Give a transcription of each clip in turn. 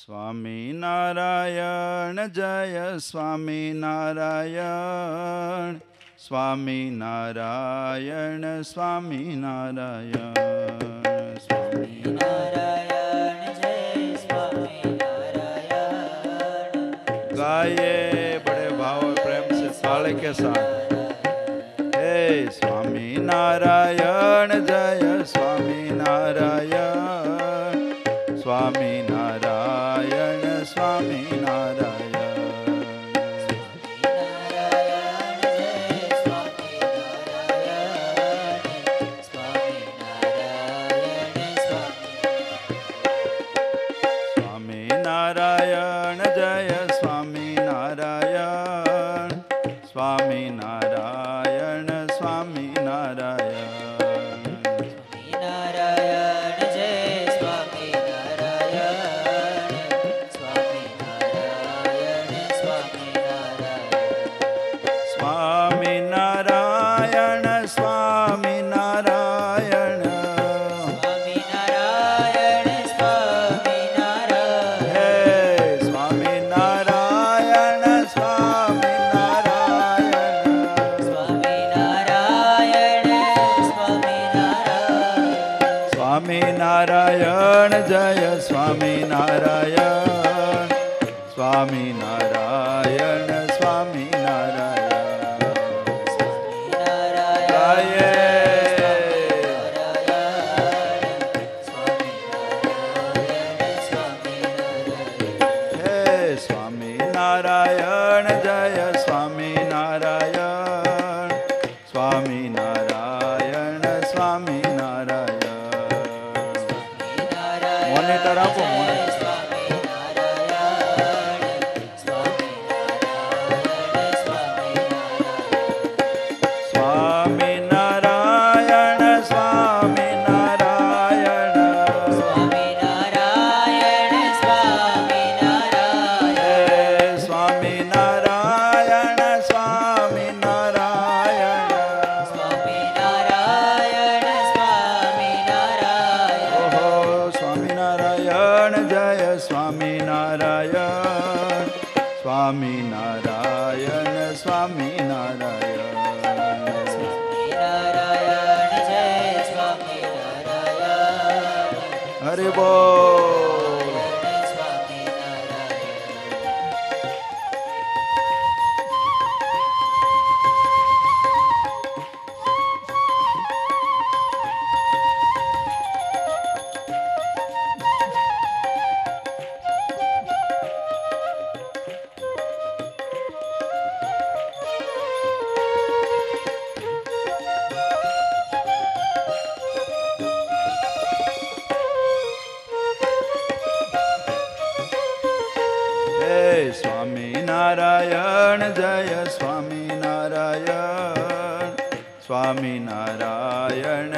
સ્વામિનારાયણ જય સ્વામિનારાયણ સ્વામિનારાયણ સ્વામિનારાયણ સ્વામિનારાયણ જય સ્વામિનારાયણ ગાये बड़े भाव और प्रेम से ताले के साथ हे स्वामिनारायण जय स्वामिनारायण स्वामिनारायण स्वामिनारायण સ્વામિનારાયણ જય સ્વામિનારાયણ સ્વામિનારાયણ સ્વામિનારાયણ સ્વામિનારાયણ જય સ્વામિનારાયણ સ્વામિનારાયણ સ્વામિનારાયણ સ્વામિનારાયણ સ્વામિનારાયણ સ્વામિનારાયણ જય સ્વામિનારાયણ સ્વામિનારાયણ સ્વામિનારાયણ ગાયે હે સ્વામિનારાયણ જય સ્વામિનારાયણ સ્વામિનારાયણ સ્વામિનારાયણ મોનિટર આપો મોનિટર સ્વામિનારાયણ સ્વામિનારાયણ હે સ્વામિનારાયણ સ્વામિનારાયણ ઓહો સ્વામિનારાયણ જય સ્વામિનારાયણ સ્વામિનારાયણ સ્વામિનારાયણ હરિ બોલ હે સ્વામિનારાયણ જય સ્વામિનારાયણ સ્વામિનારાયણ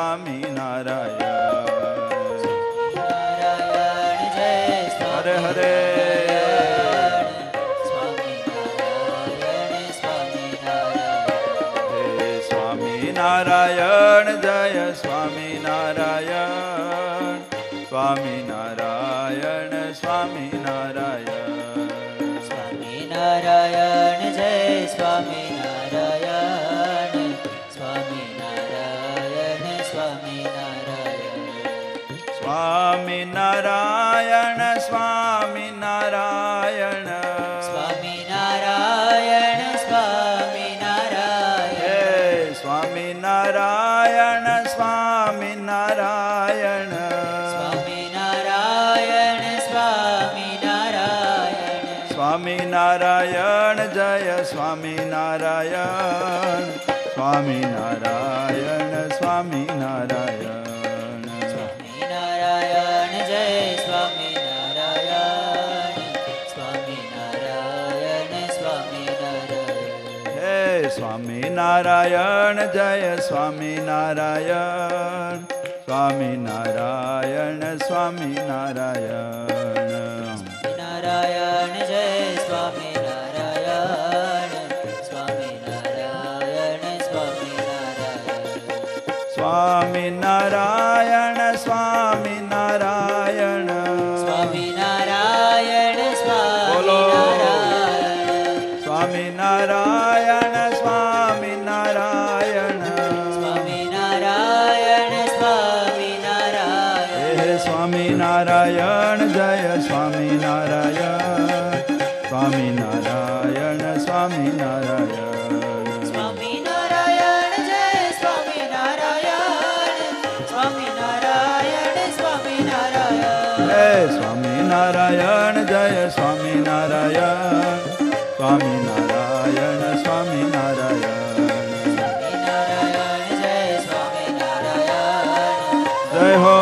સ્વામિનારાયણ હરે હરે હે સ્વામિનારાયણ જય સ્વામિનારાયણ સ્વામિનારાયણ સ્વામિનારાયણ સ્વામિનારાયણ જય સ્વામિનારાયણ સ્વામિનારાયણ સ્વામિનારાયણ સ્વામિનારાયણ સ્વામિનારાયણ સ્વામિનારાયણ સ્વામિનારાયણ હે સ્વામિનારાયણ સ્વામિનારાયણ સ્વામિનારાયણ સ્વામિનારાયણ સ્વામિનારાયણ જય સ્વામિનારાયણ સ્વામિનારાયણ સ્વામિનારાયણ સ્વામિનારાયણ જય સ્વામિનારાયણ સ્વામિનારાયણ સ્વામિનારાયણ હે સ્વામિનારાયણ જય સ્વામિનારાયણ સ્વામિનારાયણ સ્વામિનારાયણ નારાયણ જય સ્વામિનારાયણ સ્વામિનારાયણ સ્વામિનારાયણ સ્વામિનારાયણ સ્વામિનારાયણ સ્વામિનારાયણ નારાયણ સ્વામી નારાયણ સ્વામિનારાયણ સ્વામિનારાયણ હે સ્વામી નારાયણ જય સ્વામી નારાયણ સ્વામી નારાયણ સ્વામી નારાયણ સ્વામિનારાયણ જય સ્વામિનારાયણ સ્વામિનારાયણ સ્વામિનારાયણ હે સ્વામી નારાયણ જય સ્વામી નારાયણ સ્વામી નારાયણ સ્વામી નારાયણ સ્વામિનારાયણ જય સ્વામિનારાયણ જય હો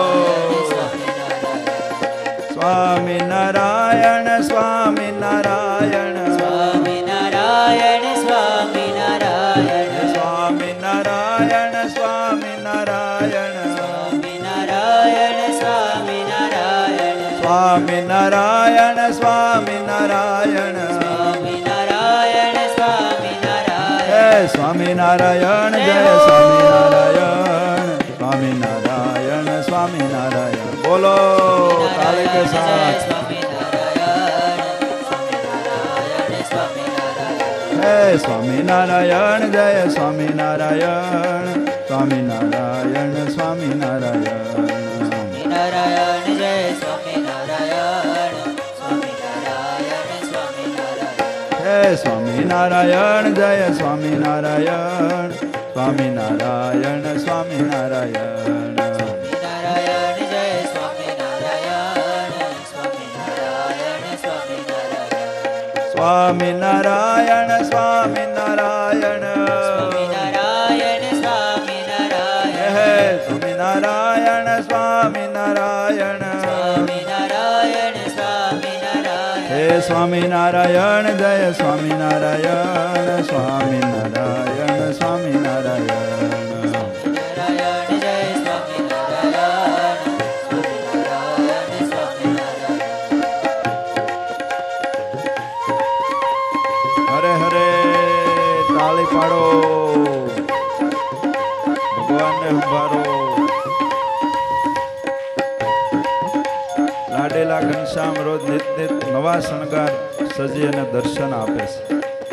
સ્વામી નારાયણ સ્વામી નારાયણ સ્વામિનારાયણ સ્વામિનારાયણ સ્વામી નારાયણ સ્વામી નારાયણ સ્વામિનારાયણ સ્વામિનારાયણ સ્વામી નારાયણ સ્વામી નારાયણ સ્વામિનારાયણ સ્વામિનારાયણ હે સ્વામી નારાયણ જય સ્વામી નારાયણ સ્વામી નારાયણ સ્વામી નારાયણ બોલો તાલે કે સાથ હે સ્વામી નારાયણ જય સ્વામી નારાયણ સ્વામી નારાયણ સ્વામી નારાયણ નારાયણ જય સ્વામિનારાયણ સ્વામિનારાયણ સ્વામિનારાયણ હે સ્વામી નારાયણ જય સ્વામી નારાયણ સ્વામી નારાયણ સ્વામી નારાયણ નારાયણ જય સ્વામિનારાયણ સ્વામિનારાયણ સ્વામિનારાયણ સ્વામિનારાયણ સ્વામિનારાયણ સ્વામિનારાયણ સ્વામિનારાયણ હે સ્વામિનારાયણ સ્વામિનારાયણ સ્વામિનારાયણ સ્વામિનારાયણ હે સ્વામિનારાયણ જય સ્વામિનારાયણ સ્વામિનારાયણ સ્વામિનારાયણ નારાયણ જય સ્વામિનારાયણ સ્વામિનારાયણ સ્વામિનારાયણ હરે હરે તાળી પાડો ભગવાનને સંભાળો લાડેલા ઘનશ્યામ રોજ નિત નિત નવા શણગાર સજી અને દર્શન આપે છે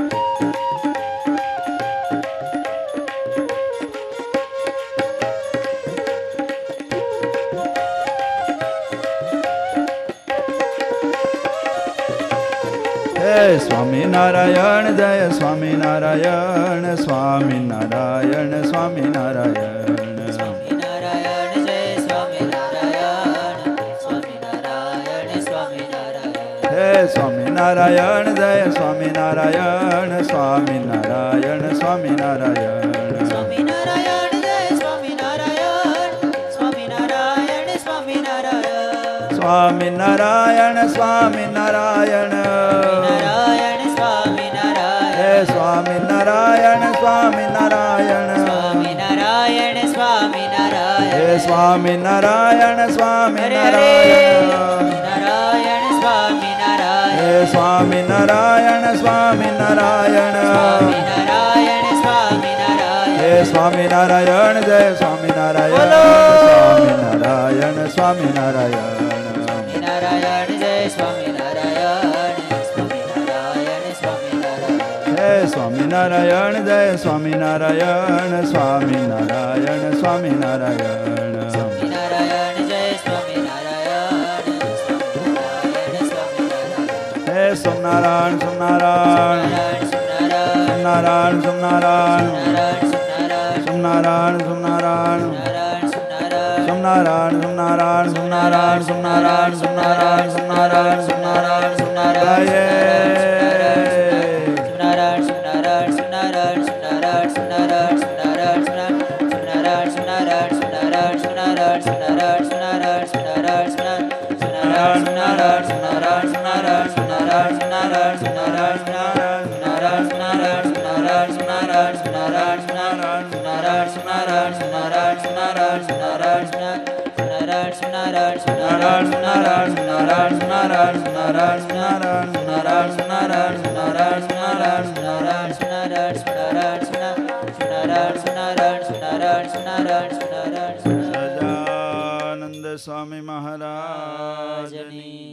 હે સ્વામિનારાયણ જય સ્વામિનારાયણ સ્વામિનારાયણ સ્વામિનારાયણ સ્વામિનારાયણ જય સ્વામિનારાયણ સ્વામિનારાયણ સ્વામિનારાયણ હે સ્વામિનારાયણ જય સ્વામિનારાયણ સ્વામિનારાયણ સ્વામિનારાયણ સ્વામિનારાયણ જય સ્વામિનારાયણ સ્વામિનારાયણ સ્વામિનારાયણ સ્વામિનારાયણ સ્વામિનારાયણ નારાયણ સ્વામિનારાયણ હે સ્વામિનારાયણ સ્વામિનારાયણ સ્વામિનારાયણ સ્વામિનારાયણ હે સ્વામિનારાયણ સ્વામિનારાયણ નારાયણ સ્વામિનારાયણ હે સ્વામિનારાયણ સ્વામિનારાયણ સ્વામિનારાયણ સ્વામિનારાયણ હે સ્વામિનારાયણ જય સ્વામિનારાયણ સ્વામિનારાયણ સ્વામિનારાયણ નારાયણ જય સ્વામિનારાયણ સ્વામિનારાયણ સ્વામિનારાયણ હે સ્વામિનારાયણ જય સ્વામિનારાયણ સ્વામિનારાયણ સ્વામિનારાયણ સ્વામિનારાયણ જય સ્વામિનારાયણ સ્વામિનારાયણ સ્વામિનારાયણ હે સોમનારાયણ સોમનારાયણ નારાયણ સોમનારાયણ સોમનારાયણ નારાયણ સોમનારાયણ સોમનારાયણ નારાયણ સોમનારાયણ સોમનારાયણ સોમનારાયણ સોમનારાયણ સોમનારાયણ સોમનારાયણ સોમનારાયણ નારાયણ સજાનંદ સ્વામી મહારાજની